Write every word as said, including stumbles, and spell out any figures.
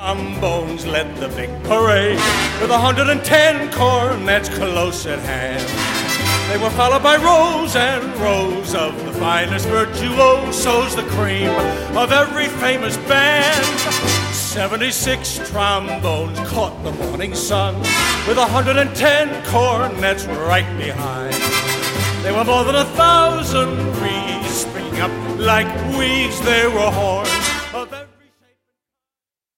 trombones led the big parade, with one hundred ten cornets close at hand. They were followed by rows and rows of the finest virtuosos, the cream of every famous band. seventy-six trombones caught the morning sun, with one hundred ten cornets right behind. There were more than a thousand reeds springing up like weeds. There were horns